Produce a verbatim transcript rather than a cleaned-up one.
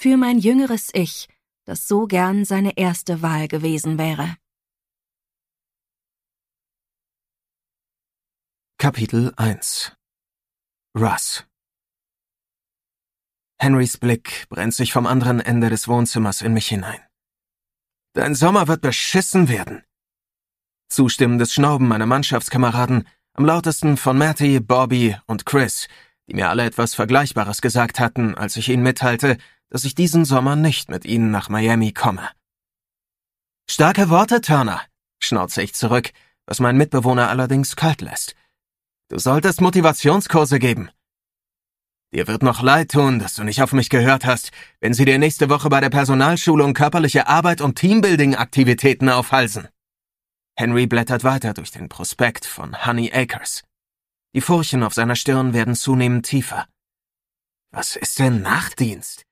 Für mein jüngeres Ich, das so gern seine erste Wahl gewesen wäre. Kapitel eins. Russ. Henrys Blick brennt sich vom anderen Ende des Wohnzimmers in mich hinein. »Dein Sommer wird beschissen werden!« Zustimmendes Schnauben meiner Mannschaftskameraden, am lautesten von Matty, Bobby und Chris, die mir alle etwas Vergleichbares gesagt hatten, als ich ihnen mitteilte, dass ich diesen Sommer nicht mit ihnen nach Miami komme. »Starke Worte, Turner«, schnauze ich zurück, was meinen Mitbewohner allerdings kalt lässt. »Du solltest Motivationskurse geben.« »Dir wird noch leid tun, dass du nicht auf mich gehört hast, wenn sie dir nächste Woche bei der Personalschulung körperliche Arbeit und Teambuilding-Aktivitäten aufhalsen.« Henry blättert weiter durch den Prospekt von Honey Acres. Die Furchen auf seiner Stirn werden zunehmend tiefer. »Was ist denn Nachtdienst?